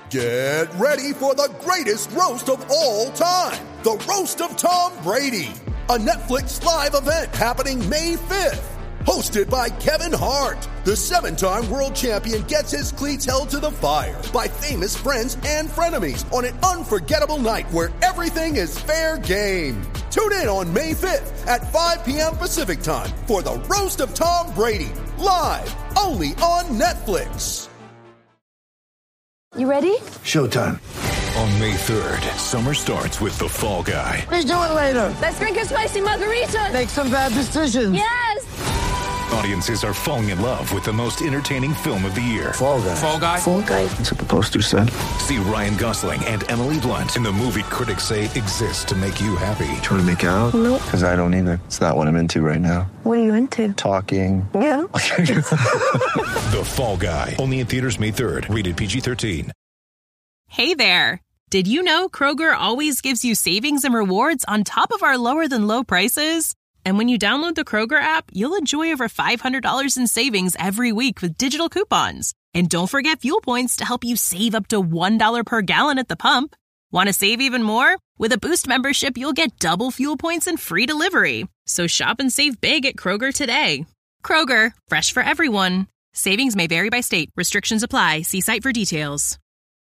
Get ready for the greatest roast of all time, the Roast of Tom Brady, a Netflix live event happening May 5th. Hosted by Kevin Hart, the 7-time world champion gets his cleats held to the fire by famous friends and frenemies on an unforgettable night where everything is fair game. Tune in on May 5th at 5 p.m. Pacific time for the Roast of Tom Brady, live only on Netflix. You ready? Showtime. On May 3rd, summer starts with The Fall Guy. Let's do it later. Let's drink a spicy margarita. Make some bad decisions. Yes! Audiences are falling in love with the most entertaining film of the year. Fall Guy. Fall Guy? Fall guy. That's what the poster said. See Ryan Gosling and Emily Blunt in the movie critics say exists to make you happy. Trying to make it out? Nope. Because I don't either. It's not what I'm into right now. What are you into? Talking. Yeah. The Fall Guy. Only in theaters May 3rd. Rated PG-13. Hey there. Did you know Kroger always gives you savings and rewards on top of our lower than low prices? And when you download the Kroger app, you'll enjoy over $500 in savings every week with digital coupons. And don't forget fuel points to help you save up to $1 per gallon at the pump. Want to save even more? With a Boost membership, you'll get double fuel points and free delivery. So shop and save big at Kroger today. Kroger, fresh for everyone. Savings may vary by state. Restrictions apply. See site for details.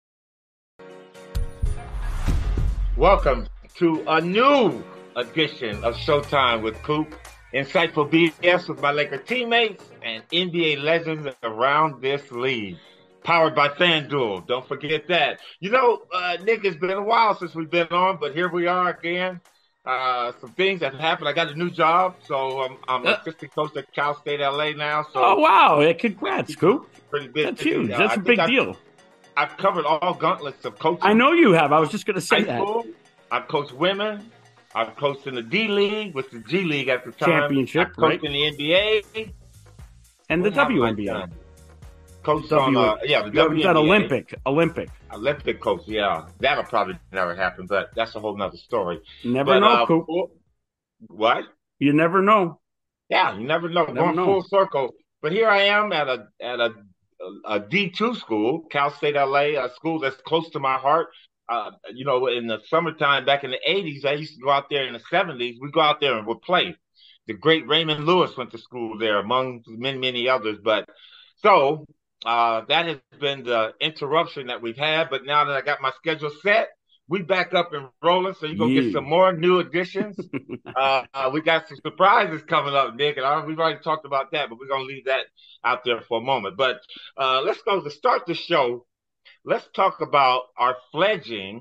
Welcome to a new edition of Showtime with Coop. Insightful BS with my Laker teammates and NBA legends around this league. Powered by FanDuel. Don't forget that. You know, Nick, it's been a while since we've been on, but here we are again. Some things have happened. I got a new job, so I'm assistant coach at Cal State LA now. So oh, wow. Congrats, Coop. Pretty big. That's huge. That's a big deal. I've covered all gauntlets of coaching. I know you have. I was just going to say that. I've coached women. I've coached in the D League, with the G League at the time. Championship, I've coached in the NBA. And the WNBA. Coached on, the WNBA. That Olympic coach, yeah. That'll probably never happen, but that's a whole nother story. Never know, Coop. What? You never know. Yeah, you never know. Going full circle. But here I am at a D2 school, Cal State LA, a school that's close to my heart. You know, in the summertime back in the 80s, I used to go out there in the 70s. We go out there and we'd play. The great Raymond Lewis went to school there, among many, many others. But so that has been the interruption that we've had. But now that I got my schedule set, we back up and rolling. So you're going to get some more new additions. We got some surprises coming up, Nick. And we've already talked about that, but we're going to leave that out there for a moment. But let's go to start the show. Let's talk about our fledgling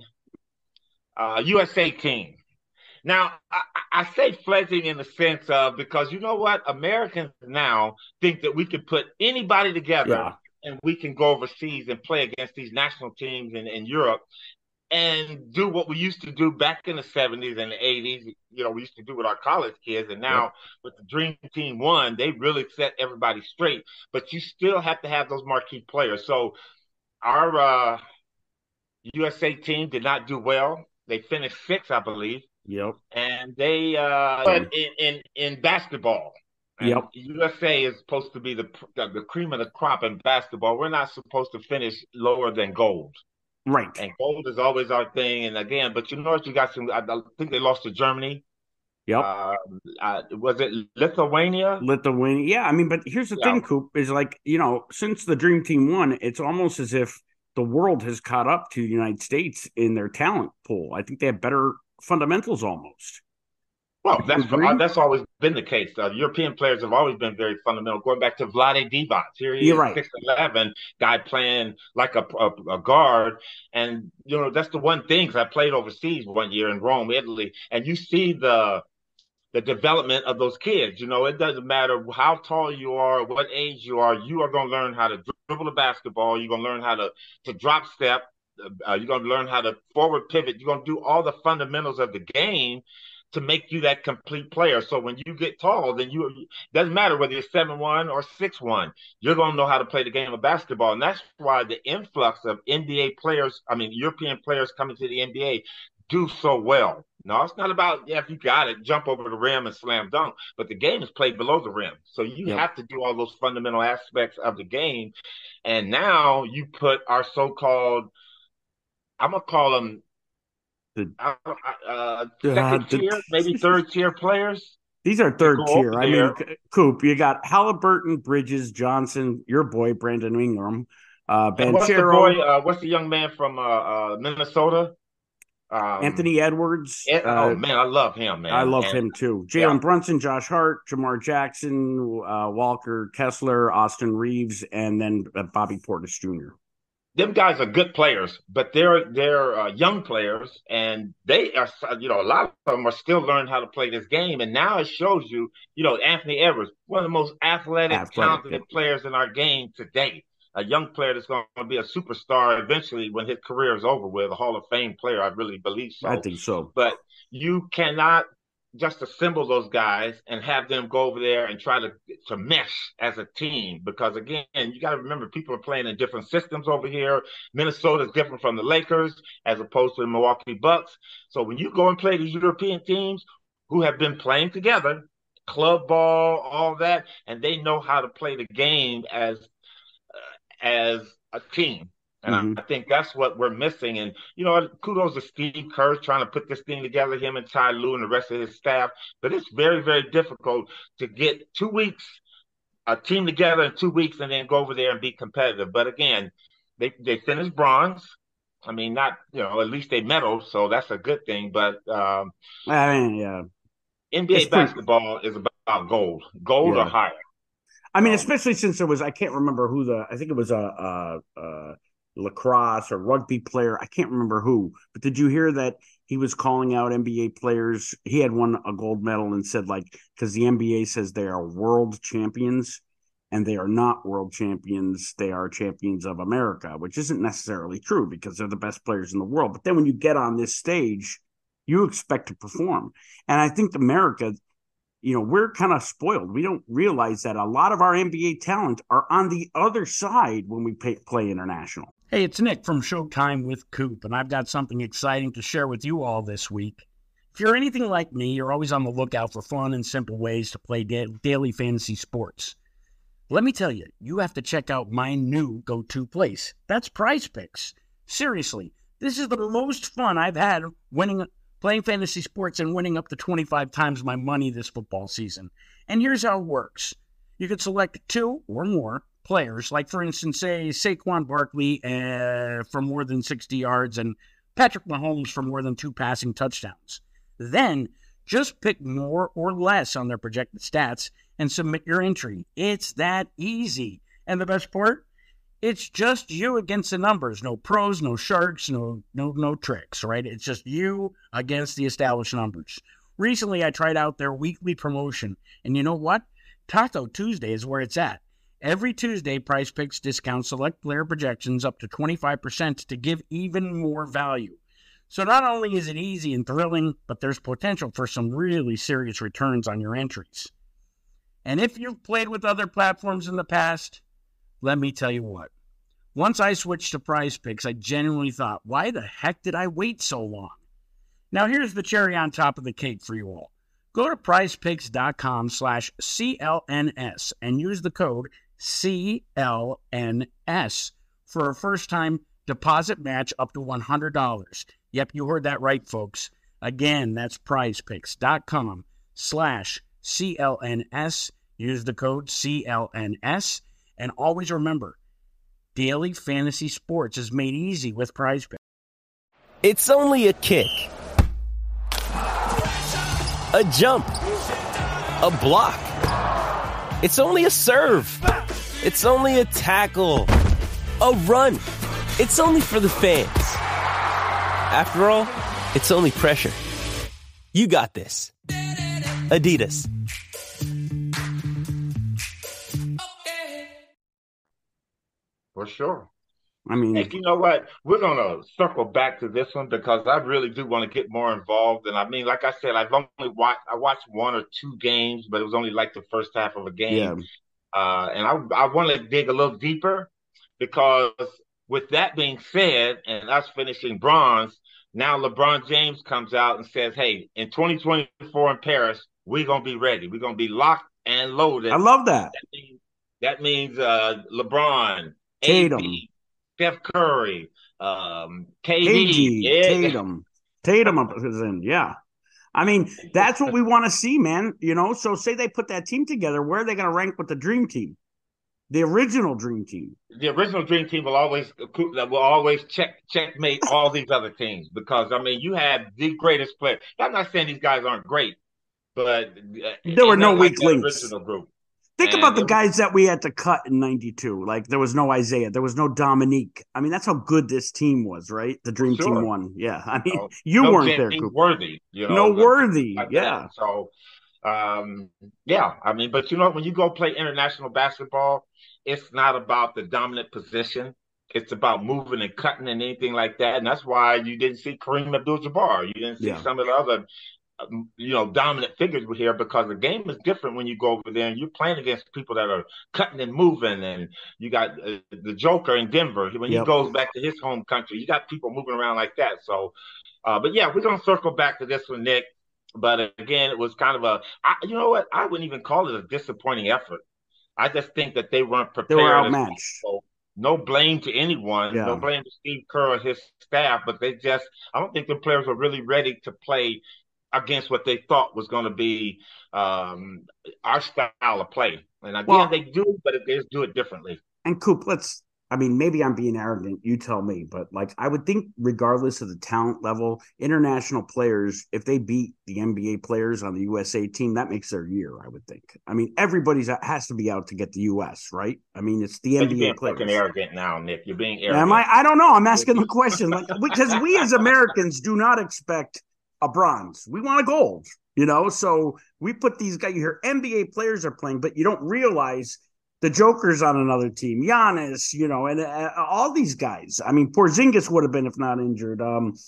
USA team. Now, I say fledgling in the sense of, because you know what? Americans now think that we can put anybody together and we can go overseas and play against these national teams in Europe and do what we used to do back in the 70s and the 80s. You know, we used to do with our college kids. And now with the Dream Team 1, they really set everybody straight. But you still have to have those marquee players. So our USA team did not do well. They finished 6th, I believe. Yep. And they in basketball. Yep. USA is supposed to be the cream of the crop in basketball. We're not supposed to finish lower than gold. Right. And gold is always our thing. And again, but you know, you got some. I think they lost to Germany. Yep. Was it Lithuania? Yeah. I mean, but here's the thing, Coop, is like, you know, since the Dream Team won, it's almost as if the world has caught up to the United States in their talent pool. I think they have better fundamentals almost. Well, that's always been the case. European players have always been very fundamental. Going back to Vlade Divac, here he is, 6'11", guy playing like a guard, and you know that's the one thing. Cause I played overseas one year in Rome, Italy, and you see the development of those kids. You know, it doesn't matter how tall you are, what age you are going to learn how to dribble the basketball. You're going to learn how to drop step. You're going to learn how to forward pivot. You're going to do all the fundamentals of the game to make you that complete player. So when you get tall, then doesn't matter whether you're 7'1" or 6'1", you're going to know how to play the game of basketball. And that's why the influx of European players coming to the NBA do so well. No, it's not about, if you got it, jump over the rim and slam dunk, but the game is played below the rim. So you have to do all those fundamental aspects of the game. And now you put our so-called I'm gonna call them second tier, maybe third tier players. These are third tier. I mean, Coop, you got Halliburton, Bridges, Johnson, your boy Brandon Ingram, Banchero. What's the young man from Minnesota? Anthony Edwards. Man, I love him, man. I love him too. Jalen Brunson, Josh Hart, Jamar Jackson, Walker Kessler, Austin Reeves, and then Bobby Portis Jr. Them guys are good players, but they're young players, and they are, a lot of them are still learning how to play this game. And now it shows you, Anthony Edwards, one of the most athletic talented players in our game today. A young player that's going to be a superstar eventually when his career is over with, a Hall of Fame player. I really believe so. I think so. But you cannot just assemble those guys and have them go over there and try to mesh as a team. Because, again, you got to remember people are playing in different systems over here. Minnesota is different from the Lakers as opposed to the Milwaukee Bucks. So when you go and play these European teams who have been playing together, club ball, all that, and they know how to play the game as a team. And I think that's what we're missing. And, kudos to Steve Kerr trying to put this thing together, him and Ty Lue and the rest of his staff. But it's very, very difficult to get 2 weeks, a team together in 2 weeks, and then go over there and be competitive. But again, they finished bronze. I mean, not, at least they medaled, so that's a good thing. But NBA basketball is about gold or higher. I mean, especially since there was, I can't remember I think it was a lacrosse or rugby player. I can't remember who, but did you hear that he was calling out NBA players? He had won a gold medal and said, because the NBA says they are world champions, and they are not world champions. They are champions of America, which isn't necessarily true because they're the best players in the world. But then when you get on this stage, you expect to perform. And I think America, we're kind of spoiled. We don't realize that a lot of our NBA talent are on the other side when we play international. Hey, it's Nick from Showtime with Coop, and I've got something exciting to share with you all this week. If you're anything like me, you're always on the lookout for fun and simple ways to play daily fantasy sports. Let me tell you, you have to check out my new go-to place. That's Prize Picks. Seriously, this is the most fun I've had playing fantasy sports and winning up to 25 times my money this football season. And here's how it works. You can select 2 or more players, like, for instance, say Saquon Barkley for more than 60 yards and Patrick Mahomes for more than 2 passing touchdowns. Then just pick more or less on their projected stats and submit your entry. It's that easy. And the best part? It's just you against the numbers. No pros, no sharks, no tricks, right? It's just you against the established numbers. Recently, I tried out their weekly promotion, and you know what? Taco Tuesday is where it's at. Every Tuesday, Prize Picks discounts select player projections up to 25% to give even more value. So not only is it easy and thrilling, but there's potential for some really serious returns on your entries. And if you've played with other platforms in the past, let me tell you what. Once I switched to Prize Picks, I genuinely thought, why the heck did I wait so long? Now here's the cherry on top of the cake for you all. Go to prizepicks.com/CLNS and use the code CLNS for a first-time deposit match up to $100. Yep, you heard that right, folks. Again, that's prizepicks.com/CLNS. Use the code CLNS. And always remember, daily fantasy sports is made easy with Prize Picks. It's only a kick, a jump, a block. It's only a serve. It's only a tackle, a run. It's only for the fans. After all, it's only pressure. You got this. Adidas. For sure. I mean, hey, you know what? We're going to circle back to this one because I really do want to get more involved. And I mean, like I said, I watched 1 or 2 games, but it was only like the first half of a game. Yeah. And I want to dig a little deeper because with that being said, and us finishing bronze, now LeBron James comes out and says, hey, in 2024 in Paris, we're going to be ready. We're going to be locked and loaded. I love that. That means LeBron, Tatum, AD, Steph Curry, KD, Tatum is in, yeah. I mean, that's what we want to see, man. So say they put that team together, where are they going to rank with the Dream Team? The original Dream Team. The original Dream Team will always checkmate all these other teams because, I mean, you had the greatest player. I'm not saying these guys aren't great, but there were no weak links. Original group. Think about the guys that we had to cut in '92. Like, there was no Isaiah. There was no Dominique. I mean, that's how good this team was, right? The Dream Team won. Yeah. I mean, you weren't there, Cooper. Worthy. Worthy. Like yeah. That. So, yeah. I mean, but, when you go play international basketball, it's not about the dominant position. It's about moving and cutting and anything like that. And that's why you didn't see Kareem Abdul-Jabbar. You didn't see some of the other dominant figures were here, because the game is different when you go over there and you're playing against people that are cutting and moving. And you got the Joker in Denver. When he goes back to his home country, you got people moving around like that. So, but yeah, we're going to circle back to this one, Nick. But again, it was kind of you know what? I wouldn't even call it a disappointing effort. I just think that they weren't prepared. They were outmatched. So no blame to anyone. Yeah. No blame to Steve Kerr or his staff, but I don't think the players were really ready to play against what they thought was going to be our style of play. And again, they do, but they just do it differently. And Coop, maybe I'm being arrogant, you tell me, but I would think regardless of the talent level, international players, if they beat the NBA players on the USA team, that makes their year, I would think. I mean, everybody has to be out to get the US, right? I mean, it's the NBA you're players. You're being arrogant now, Nick. You're being arrogant. Am I? I don't know. I'm asking the question. Because we as Americans do not expect a bronze. We want a gold, so we put these guys, you hear NBA players are playing, but you don't realize the Joker's on another team, Giannis, and all these guys. I mean, Porzingis would have been, if not injured.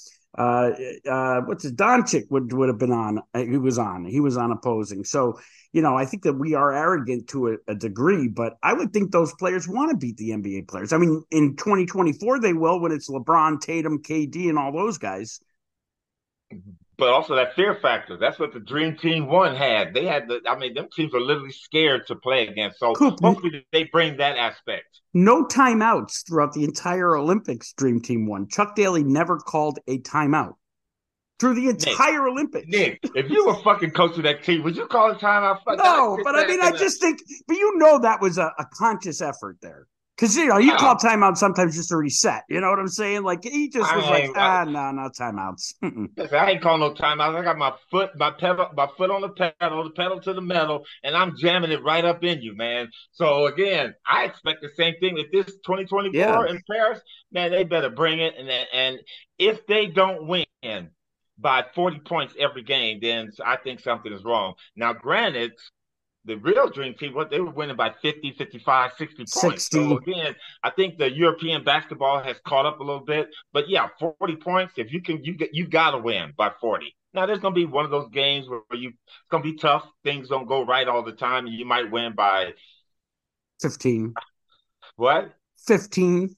Doncic would have been on. He was on opposing. So, I think that we are arrogant to a degree, but I would think those players want to beat the NBA players. I mean, in 2024, they will, when it's LeBron, Tatum, KD, and all those guys. But also that fear factor. That's what the Dream Team 1 had. They had them teams are literally scared to play against. So hopefully they bring that aspect. No timeouts throughout the entire Olympics, Dream Team 1. Chuck Daly never called a timeout through the entire Olympics. Nick, if you were fucking coaching that team, would you call a timeout? No, but I just think, but that was a conscious effort there. Because, you call timeout sometimes just to reset. You know what I'm saying? Like, he just was no timeouts. I ain't calling no timeouts. I got my foot on the pedal to the metal, and I'm jamming it right up in you, man. So, again, I expect the same thing with this 2024 in Paris. Man, they better bring it. And if they don't win by 40 points every game, then I think something is wrong. Now, granted, the real Dream Team, they were winning by 50, 55, 60 points. 60. So again, I think the European basketball has caught up a little bit. But yeah, 40 points. If you got to win by 40. Now there's going to be one of those games where it's going to be tough. Things don't go right all the time, and you might win by 15. What? 15.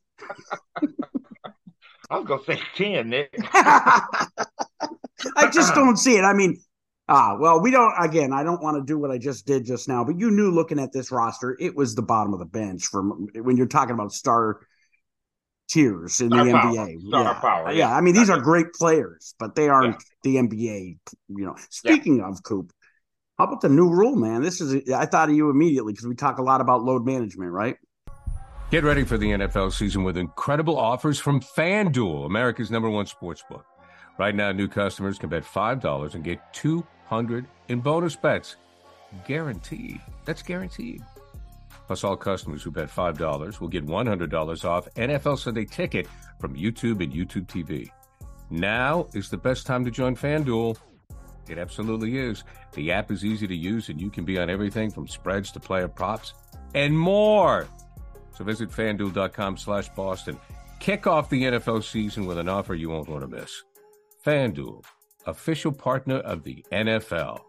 I was going to say 10, Nick. I just don't see it. I mean, we don't, again, I don't want to do what I just did just now, but you knew looking at this roster, it was the bottom of the bench from when you're talking about star tiers in the NBA. Star power. Yeah. I mean, these are great players, but they aren't the NBA, Speaking of, Coop, how about the new rule, man? I thought of you immediately because we talk a lot about load management, right? Get ready for the NFL season with incredible offers from FanDuel, America's #1 sportsbook. Right now, new customers can bet $5 and get $200 in bonus bets. Guaranteed. That's guaranteed. Plus, all customers who bet $5 will get $100 off NFL Sunday Ticket from YouTube and YouTube TV. Now is the best time to join FanDuel. It absolutely is. The app is easy to use, and you can be on everything from spreads to player props and more. So visit FanDuel.com/Boston. Kick off the NFL season with an offer you won't want to miss. FanDuel, official partner of the NFL.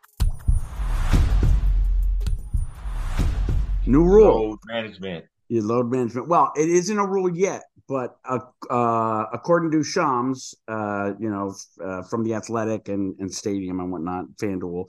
New rule. Load management. Load management. Well, it isn't a rule yet, but according to Shams, from the Athletic and Stadium and whatnot, FanDuel,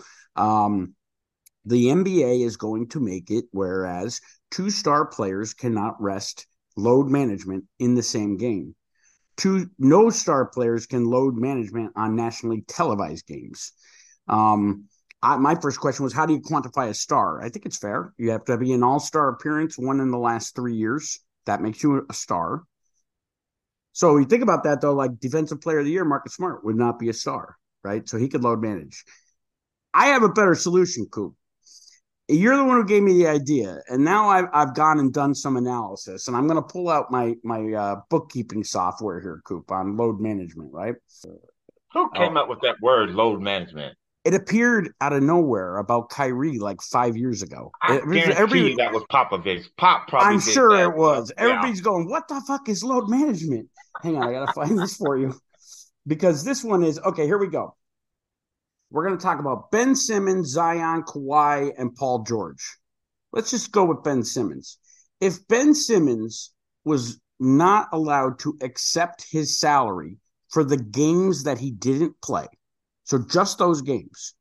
the NBA is going to make it whereas 2-star players cannot rest load management in the same game. Two, no star players can load management on nationally televised games. My first question was, how do you quantify a star? I think it's fair. You have to be an all-star appearance, one in the last 3 years. That makes you a star. So you think about that, though, like defensive player of the year, Marcus Smart would not be a star, right? So he could load manage. I have a better solution, Coop. You're the one who gave me the idea, and now I've gone and done some analysis, and I'm going to pull out my bookkeeping software here, Coop, on load management, right? Who came up with that word, load management? It appeared out of nowhere about Kyrie like 5 years ago. I guarantee you that was Popovich. Pop probably I'm sure that. It was. Yeah. Everybody's going, what the fuck is load management? Hang on, I got to find this for you. Because this one is, okay, here we go. We're going to talk about Ben Simmons, Zion, Kawhi, and Paul George. Let's just go with Ben Simmons. If Ben Simmons was not allowed to accept his salary for the games that he didn't play, so just those games,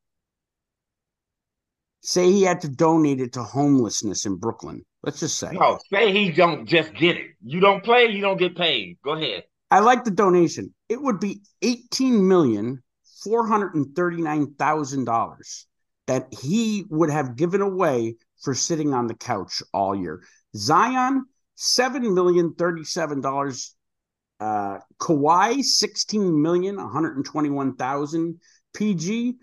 say he had to donate it to homelessness in Brooklyn. Let's just say. No, say he don't just get it. You don't play, you don't get paid. Go ahead. I like the donation. It would be $18,439,000 that he would have given away for sitting on the couch all year. Zion, $7,037,000. Kawhi, $16,121,000. PG,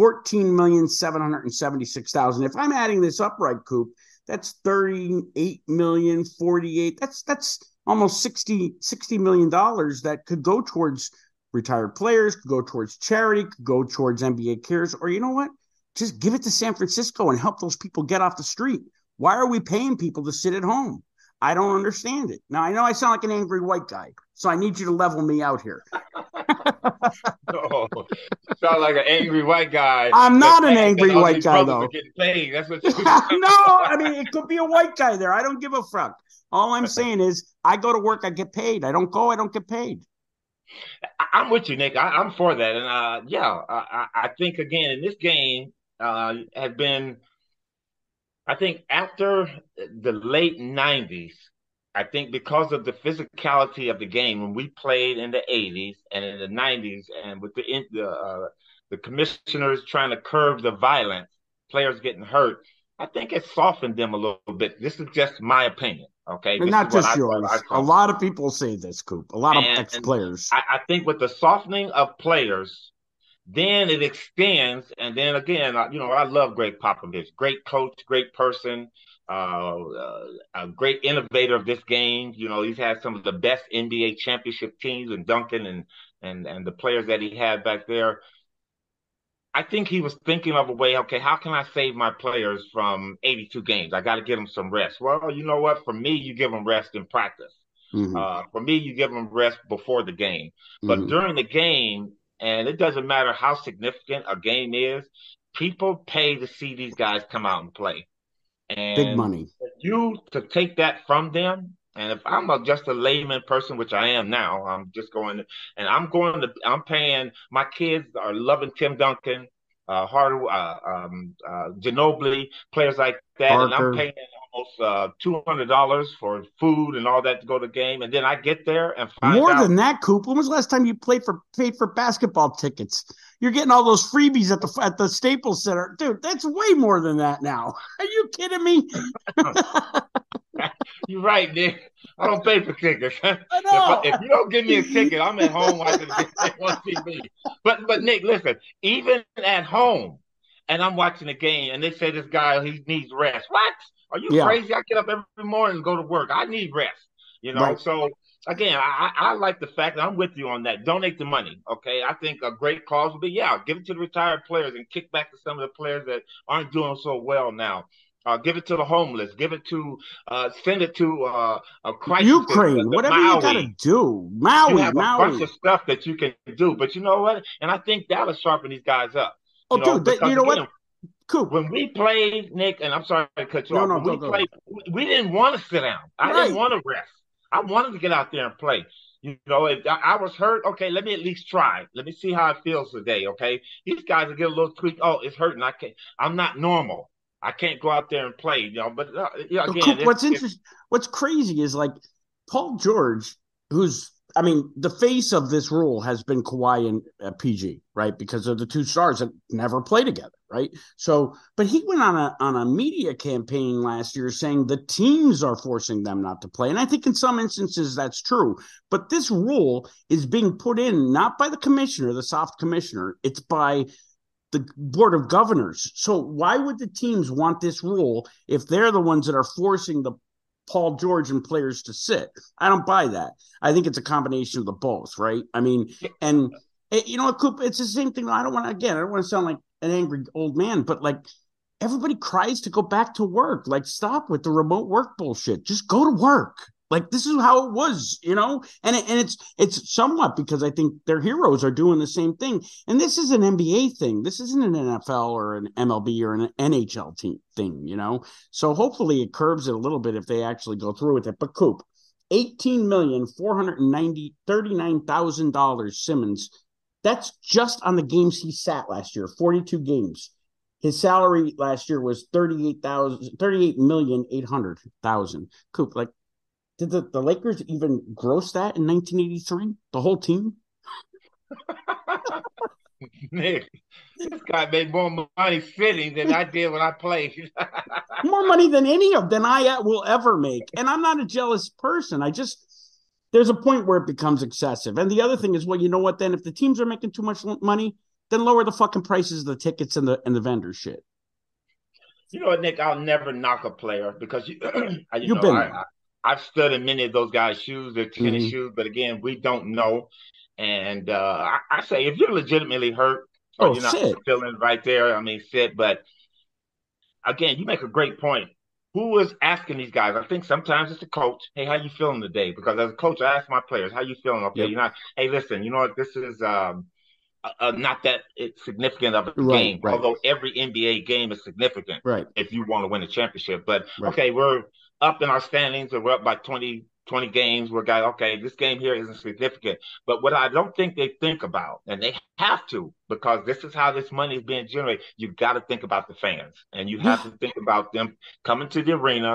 $14,776,000. If I'm adding this up right, Coop, that's $38,048,000. That's almost $60 million that could go towards retired players, could go towards charity, could go towards NBA Cares, or you know what? Just give it to San Francisco and help those people get off the street. Why are we paying people to sit at home? I don't understand it. Now, I know I sound like an angry white guy, so I need you to level me out here. No, sound like an angry white guy. I'm not an angry white guy, though. Paid. That's what you no, I mean, it could be a white guy there. I don't give a fuck. All I'm saying is I go to work, I get paid. I don't go, I don't get paid. I'm with you, Nick. I'm for that. And I think, again, in this game has been, I think after the late 90s, I think because of the physicality of the game, when we played in the 80s and in the 90s, and with the commissioners trying to curb the violence, players getting hurt, I think it softened them a little bit. This is just my opinion, okay? And not just yours. A lot of people say this, Coop. A lot of ex-players. I think with the softening of players, then it extends, and then again, I love Greg Popovich. Great coach, great person, a great innovator of this game. He's had some of the best NBA championship teams, and Duncan and the players that he had back there. I think he was thinking of a way, okay, how can I save my players from 82 games? I got to give them some rest. Well, you know what? For me, you give them rest in practice. Mm-hmm. For me, you give them rest before the game. But during the game, and it doesn't matter how significant a game is, people pay to see these guys come out and play. And big money. You to take that from them, and if I'm just a layman person, which I am now, I'm paying, my kids are loving Tim Duncan, Ginobili, players like that, Parker. And I'm paying almost $200 for food and all that to go to the game, and then I get there and find more out. Than that, Coop. When was the last time you paid for basketball tickets? You're getting all those freebies at the Staples Center, dude. That's way more than that now. Are you kidding me? You're right, Nick. I don't pay for tickets. If you don't give me a ticket, I'm at home watching the game on TV. But Nick, listen, even at home, and I'm watching the game, and they say this guy, he needs rest. What? Are you crazy? I get up every morning and go to work. I need rest. Right. So again, I like the fact that I'm with you on that. Donate the money, okay? I think a great cause would be, give it to the retired players and kick back to some of the players that aren't doing so well now. Give it to the homeless. Give it to, send it to a crisis. Ukraine, whatever you got to do. Maui, you have a bunch of stuff that you can do. But you know what? And I think that'll sharpen these guys up. Oh, dude, you know what? Coop. When we played, Nick, and I'm sorry to cut you off. When we played, we didn't want to sit down. I didn't want to rest. I wanted to get out there and play. If I was hurt, okay, let me at least try. Let me see how it feels today, okay? These guys will get a little tweak. Oh, it's hurting. I'm not normal. I can't go out there and play, But again, Coop, what's crazy is like Paul George, the face of this rule has been Kawhi and PG, right? Because of the two stars that never play together, right? So, but he went on a media campaign last year saying the teams are forcing them not to play. And I think in some instances that's true. But this rule is being put in not by the commissioner, the soft commissioner, it's by the board of governors. So why would the teams want this rule if they're the ones that are forcing the Paul George and players to sit? I don't buy that. I think it's a combination of the both, right? I mean, and Coop, it's the same thing. I don't want to sound like an angry old man, but like everybody cries to go back to work. Like, stop with the remote work bullshit. Just go to work. Like, this is how it was, and it's somewhat because I think their heroes are doing the same thing. And this is an NBA thing. This isn't an NFL or an MLB or an NHL thing, So hopefully it curbs it a little bit if they actually go through with it. But Coop, $18,439,000 Simmons. That's just on the games he sat last year, 42 games. His salary last year was $38,800,000. Coop, like, did the Lakers even gross that in 1983? The whole team? Nick, this guy made more money sitting than I did when I played. More money than I will ever make. And I'm not a jealous person. There's a point where it becomes excessive. And the other thing is, well, you know what, then if the teams are making too much money, then lower the fucking prices of the tickets and the vendor shit. You know what, Nick, I'll never knock a player because I've stood in many of those guys' shoes, their tennis shoes, but again, we don't know. And I say, if you're legitimately hurt or you're not feeling right there, sit. But again, you make a great point. Who is asking these guys? I think sometimes it's the coach. Hey, how you feeling today? Because as a coach, I ask my players, how you feeling? Okay, you're not. Hey, listen, you know what? This is not that it's significant of a game, right. Although every NBA game is significant, right? If you want to win a championship. But okay, we're up in our standings, or we're up by 20 games. We're guys, okay, this game here isn't significant. But what I don't think they think about, and they have to, because this is how this money is being generated, you've got to think about the fans, and you have to think about them coming to the arena.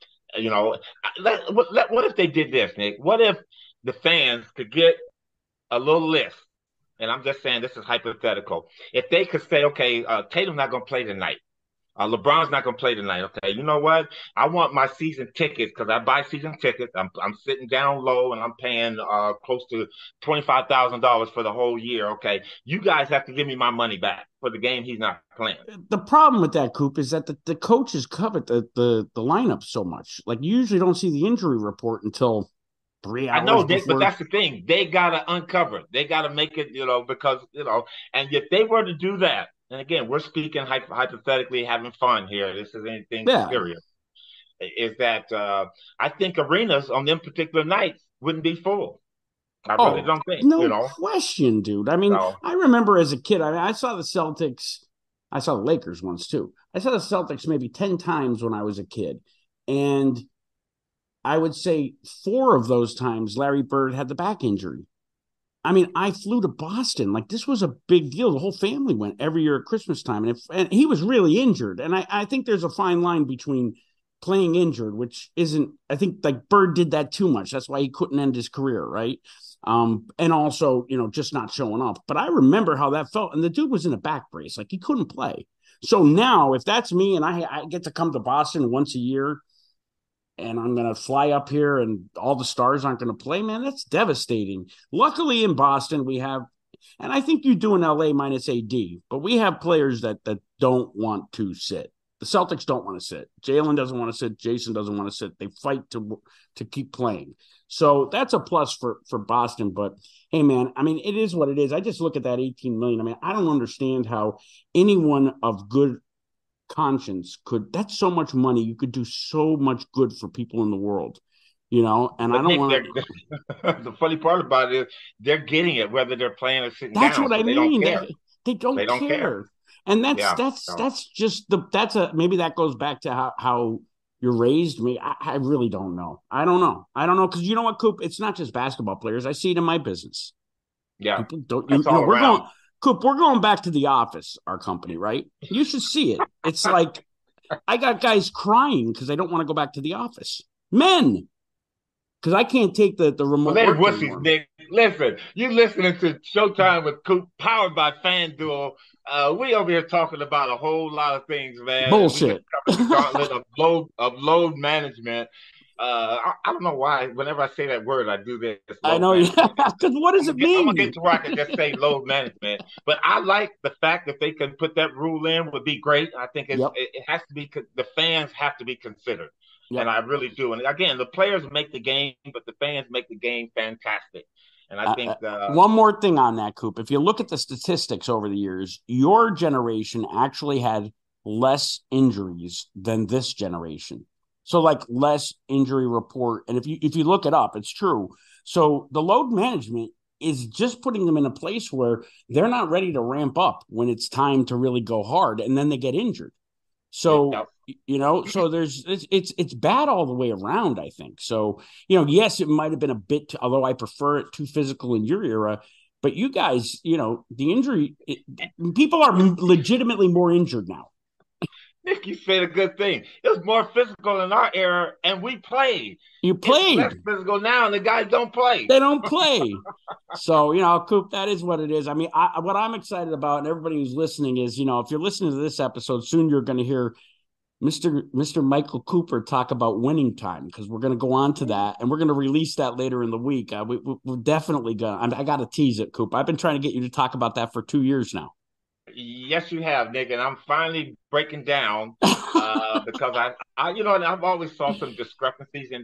What if they did this, Nick? What if the fans could get a little list? And I'm just saying, this is hypothetical. If they could say, okay, Tatum's not going to play tonight. LeBron's not going to play tonight. Okay, you know what? I want my season tickets because I buy season tickets. I'm sitting down low and I'm paying close to $25,000 for the whole year. Okay, you guys have to give me my money back for the game he's not playing. The problem with that, Coop, is that the coaches covet the lineup so much. Like, you usually don't see the injury report until 3 hours. I know, Dick, but that's the thing. They got to uncover it. They got to make it, because, and if they were to do that, and again, we're speaking hypothetically, having fun here. This isn't anything serious. Is that I think arenas on them particular nights wouldn't be full. I really don't think. No question, dude. I remember as a kid, I saw the Celtics. I saw the Lakers once, too. I saw the Celtics maybe 10 times when I was a kid. And I would say 4 of those times, Larry Bird had the back injury. I flew to Boston. Like, this was a big deal. The whole family went every year at Christmas time. And he was really injured. And I think there's a fine line between playing injured, which isn't, I think, like, Bird did that too much. That's why he couldn't end his career, right? And also, just not showing up. But I remember how that felt. And the dude was in a back brace. Like, he couldn't play. So now, if that's me and I get to come to Boston once a year, and I'm going to fly up here and all the stars aren't going to play, man, that's devastating. Luckily in Boston, we have, and I think you do in LA minus AD, but we have players that don't want to sit. The Celtics don't want to sit. Jalen doesn't want to sit. Jason doesn't want to sit. They fight to keep playing. So that's a plus for Boston. But, hey, man, it is what it is. I just look at that $18 million. I don't understand how anyone of good conscience that's so much money. You could do so much good for people in the world, and but I don't want the funny part about it is they're getting it whether they're playing or sitting that's down. What I mean. They don't care. And maybe that goes back to how you're raised. I really don't know. I don't know because you know what, Coop, it's not just basketball players. I see it in my business. Yeah. Coop, we're going back to The Office, our company, right? You should see it. It's like I got guys crying because they don't want to go back to the office. Men. because I can't take the remote. Well, they're wussies, Nick. Listen, you listening to Showtime with Coop, powered by FanDuel. We over here talking about a whole lot of things, man. Bullshit. We just covered the gauntlet of load management. I don't know why. Whenever I say that word, I do this. I know, because what does it mean? I'm gonna get to where I can just say load management. But I like the fact that they can put that rule in would be great. I think it has to be. The fans have to be considered, and I really do. And again, the players make the game, but the fans make the game fantastic. And I think one more thing on that, Coop. If you look at the statistics over the years, your generation actually had less injuries than this generation. So like less injury report. And if you look it up, it's true. So the load management is just putting them in a place where they're not ready to ramp up when it's time to really go hard, and then they get injured. So, so it's bad all the way around, I think. So, yes, it might have been a bit, although I prefer it too physical in your era, but you guys, the injury, people are legitimately more injured now. Nick, you said a good thing. It was more physical in our era, and we played. You played. It's less physical now, and the guys don't play. They don't play. So, Coop, that is what it is. I mean, what I'm excited about, and everybody who's listening is, if you're listening to this episode, soon you're going to hear Mr. Michael Cooper talk about Winning Time, because we're going to go on to that, and we're going to release that later in the week. We're definitely going to. I got to tease it, Coop. I've been trying to get you to talk about that for 2 years now. Yes, you have, Nick, and I'm finally breaking down because I've always saw some discrepancies in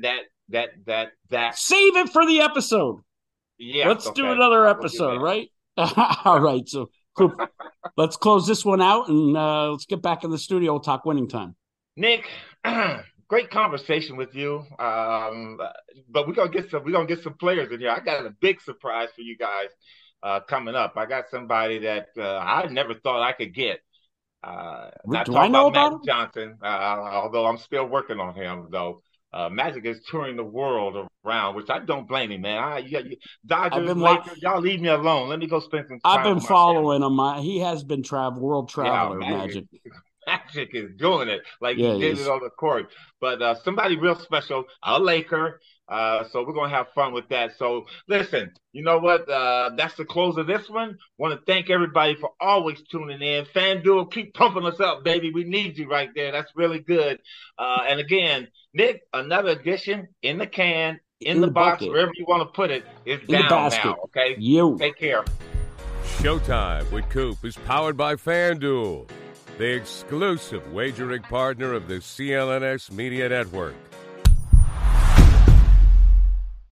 that. Save it for the episode. Yeah, let's do another episode, right? All right, so Coop, let's close this one out and let's get back in the studio. We'll talk Winning Time. Nick, great conversation with you, but we're gonna get some players in here. I got a big surprise for you guys. Coming up, I got somebody that I never thought I could get. Do I know about Magic Johnson? Although I'm still working on him, though. Magic is touring the world around, which I don't blame him, man. Dodgers, Lakers, y'all leave me alone. Let me go spend some time. I've been following him. He has been world traveler, Magic. Magic is doing it like he did it on the court. But somebody real special, a Laker. So we're going to have fun with that. So listen, you know what? That's the close of this one. Want to thank everybody for always tuning in. FanDuel, keep pumping us up, baby. We need you right there. That's really good. And again, Nick, another edition in the can, in the box, bucket. Wherever you want to put it, is in down now. Okay? Take care. Showtime with Coop is powered by FanDuel, the exclusive wagering partner of the CLNS Media Network.